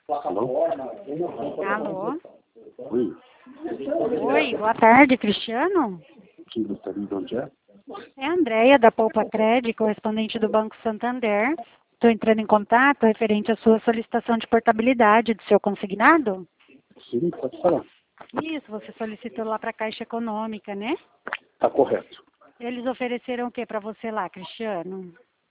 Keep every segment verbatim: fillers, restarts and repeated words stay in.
Alô? Alô? Oi, Oi, boa tarde, Cristiano. quem gostaria de onde é? É a Andréia, da Poupa Cred, correspondente do Banco Santander. Estou entrando em contato referente à sua solicitação de portabilidade do seu consignado. Sim, pode falar. Isso, você solicitou lá para a Caixa Econômica, né? Tá correto. Eles ofereceram o que para você lá, Cristiano?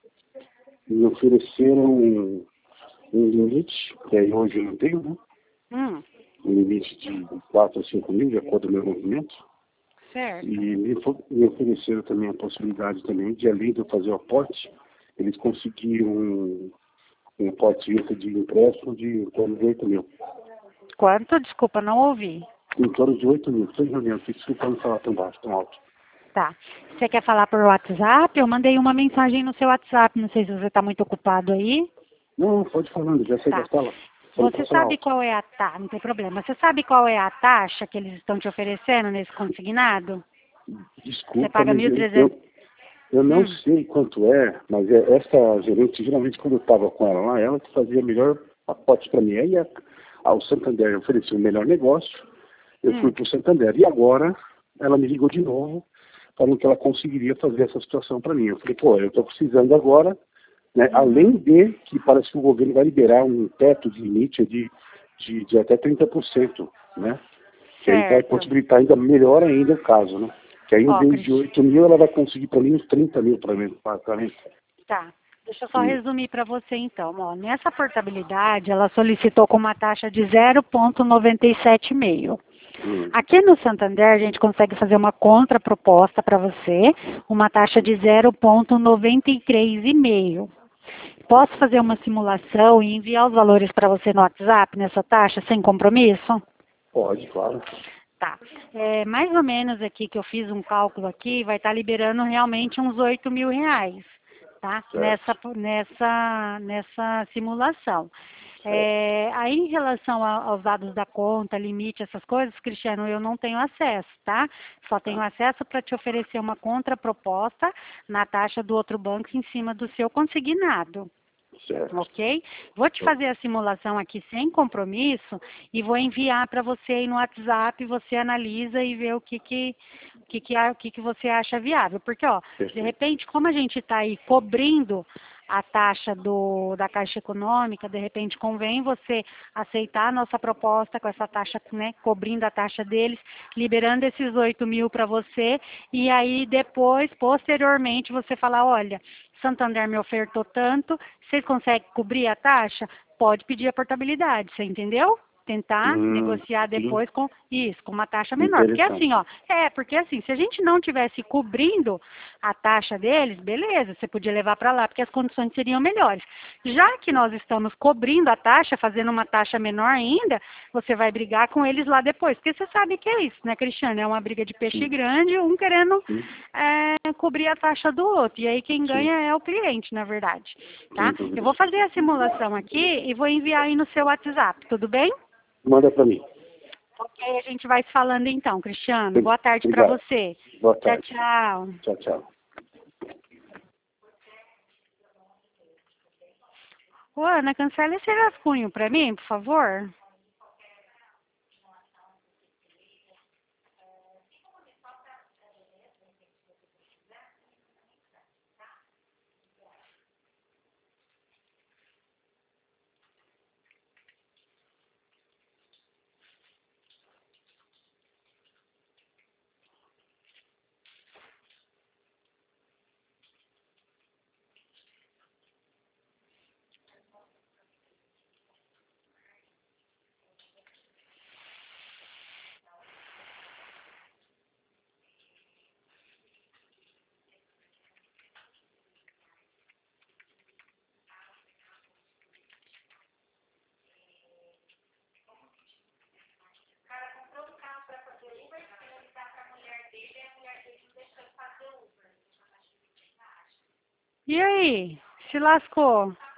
Me ofereceram um, um limite, que aí hoje eu não tenho, né? Hum, Um limite de quatro a cinco mil, de acordo com o meu movimento. certo. E me, fo- me ofereceram também a possibilidade também de, além de eu fazer o aporte, eles conseguiram um, um aporte extra de empréstimo de em torno de oito mil. Quanto? Desculpa, não ouvi. Em torno de oito mil. Estou reunião aqui, desculpa não falar tão baixo, tão alto. Tá. Você quer falar por WhatsApp? Eu mandei uma mensagem no seu WhatsApp. Não sei se você está muito ocupado aí. Não, pode falando, já sei Tá. da sala. Só não Você posso falar sabe alto. qual é a taxa? Não tem problema. Você sabe qual é a taxa que eles estão te oferecendo nesse consignado? Você Desculpa, paga mas mil e eu, trezentos. eu, eu não Hum, sei quanto é, mas é, essa gerente, geralmente quando eu estava com ela lá, ela que fazia melhor pacote para mim. Aí a, a, o Santander ofereceu o melhor negócio, eu fui hum. para o Santander. E agora ela me ligou de novo, falando que ela conseguiria fazer essa situação para mim. Eu falei, pô, eu estou precisando agora, né, Uhum. além de que parece que o governo vai liberar um teto de limite de, de, de até trinta por cento, né? Que aí vai Certo. possibilitar ainda melhor ainda o caso, né? Que aí em Ó, vez de Cris, oito mil, ela vai conseguir para mim uns trinta mil para mim. Pra mim. tá. Deixa eu só Hum, resumir para você então. Ó, nessa portabilidade, ela solicitou com uma taxa de zero vírgula noventa e sete cinco cinco. hum, Aqui no Santander, a gente consegue fazer uma contraproposta para você, uma taxa de zero vírgula noventa e três cinco cinco. Posso fazer uma simulação e enviar os valores para você no WhatsApp nessa taxa, sem compromisso? pode, claro. Tá. É, mais ou menos aqui que eu fiz um cálculo aqui, vai estar liberando realmente uns oito mil reais, tá? Certo, Nessa, nessa, nessa simulação. certo. É, aí em relação a- aos dados da conta, limite, essas coisas, Cristiano, eu não tenho acesso, tá? Só tenho Tá, acesso para te oferecer uma contraproposta na taxa do outro banco em cima do seu consignado. certo. Ok? Vou te fazer a simulação aqui sem compromisso e vou enviar para você aí no WhatsApp, você analisa e vê o que que, o que, que, a- o que, que você acha viável. Porque, ó, de Perfeito. repente, como a gente está aí cobrindo a taxa do, da Caixa Econômica, de repente convém você aceitar a nossa proposta com essa taxa, né, cobrindo a taxa deles, liberando esses oito mil para você, e aí depois, posteriormente, você falar, olha, Santander me ofertou tanto, vocês conseguem cobrir a taxa? Pode pedir a portabilidade, você entendeu? Tentar Hum, negociar sim, depois com isso, com uma taxa menor. Porque assim, interessante. ó, é, porque assim, se a gente não tivesse cobrindo a taxa deles, beleza, você podia levar para lá, porque as condições seriam melhores. Já que nós estamos cobrindo a taxa, fazendo uma taxa menor ainda, você vai brigar com eles lá depois. Porque você sabe que é isso, né, Cristiano? É uma briga de peixe Sim, grande, um querendo sim, é, cobrir a taxa do outro. E aí quem sim, ganha é o cliente, na verdade. sem Tá? Eu dúvidas. vou fazer a simulação aqui e vou enviar aí no seu WhatsApp, tudo bem? Manda para mim. Ok, a gente vai se falando então, Cristiano. Obri- Boa tarde para Obrigado. você. Boa Tchau, tarde. tchau. Tchau, tchau. Ô, Ana, cancela esse rascunho para mim, por favor. E aí? Se lascou?